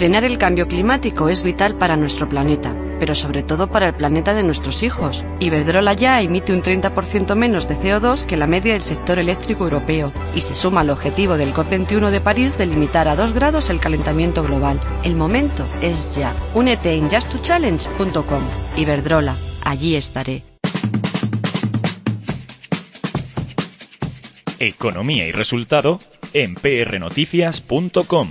Frenar el cambio climático es vital para nuestro planeta, pero sobre todo para el planeta de nuestros hijos. Iberdrola ya emite un 30% menos de CO2 que la media del sector eléctrico europeo y se suma al objetivo del COP21 de París de limitar a 2 grados el calentamiento global. El momento es ya. Únete en just2challenge.com. Iberdrola, allí estaré. Economía y resultado en prnoticias.com.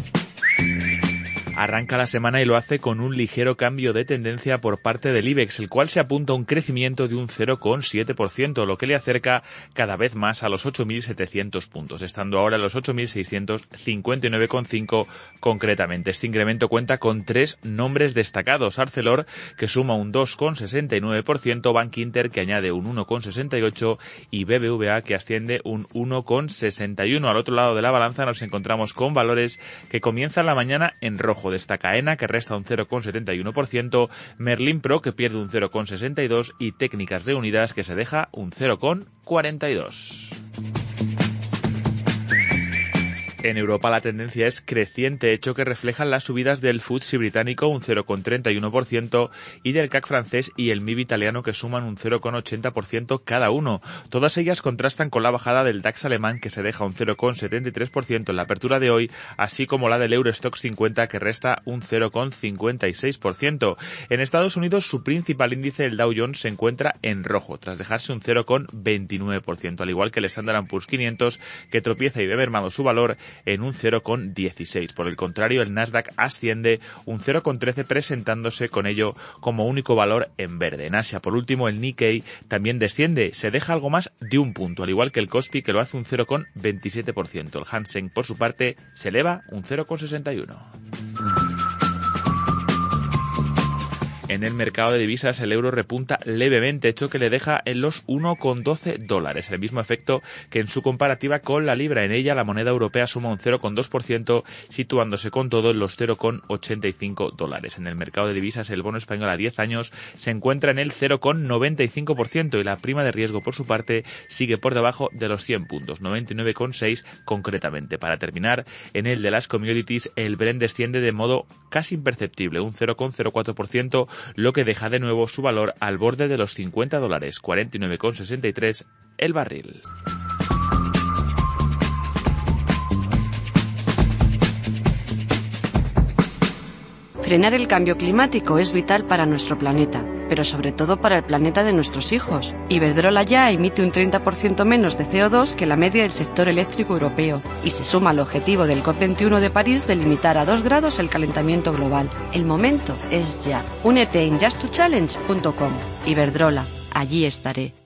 Arranca la semana y lo hace con un ligero cambio de tendencia por parte del IBEX, el cual se apunta a un crecimiento de un 0,7%, lo que le acerca cada vez más a los 8.700 puntos, estando ahora en los 8.659,5 concretamente. Este incremento cuenta con 3 nombres destacados: Arcelor, que suma un 2,69%, Bankinter, que añade un 1,68% y BBVA, que asciende un 1,61%. Al otro lado de la balanza nos encontramos con valores que comienzan la mañana en rojo. Destaca AENA, que resta un 0,71%, Merlin Pro, que pierde un 0,62% y Técnicas Reunidas, que se deja un 0,42%. En Europa la tendencia es creciente, hecho que reflejan las subidas del FTSE británico, un 0,31%, y del CAC francés y el MIB italiano, que suman un 0,80% cada uno. Todas ellas contrastan con la bajada del DAX alemán, que se deja un 0,73% en la apertura de hoy, así como la del Eurostoxx 50, que resta un 0,56%. En Estados Unidos, su principal índice, el Dow Jones, se encuentra en rojo, tras dejarse un 0,29%, al igual que el Standard & Poor's 500, que tropieza y ve mermado su valor en un 0,16. Por el contrario, el Nasdaq asciende un 0,13, presentándose con ello como único valor en verde. En Asia, por último, el Nikkei también desciende, se deja algo más de un punto, al igual que el Kospi, que lo hace un 0,27%. El Hang Seng, por su parte, se eleva un 0,61%. En el mercado de divisas, el euro repunta levemente, hecho que le deja en los $1,12, el mismo efecto que en su comparativa con la libra. En ella, la moneda europea suma un 0,2%, situándose con todo en los $0,85. En el mercado de divisas, el bono español a 10 años se encuentra en el 0,95% y la prima de riesgo, por su parte, sigue por debajo de los 100 puntos, 99,6 concretamente. Para terminar, en el de las commodities, el Brent desciende de modo casi imperceptible, un 0,04%, lo que deja de nuevo su valor al borde de los $50, 49,63 el barril. Frenar el cambio climático es vital para nuestro planeta, pero sobre todo para el planeta de nuestros hijos. Iberdrola ya emite un 30% menos de CO2 que la media del sector eléctrico europeo y se suma al objetivo del COP21 de París de limitar a 2 grados el calentamiento global. El momento es ya. Únete en just2challenge.com. Iberdrola, allí estaré.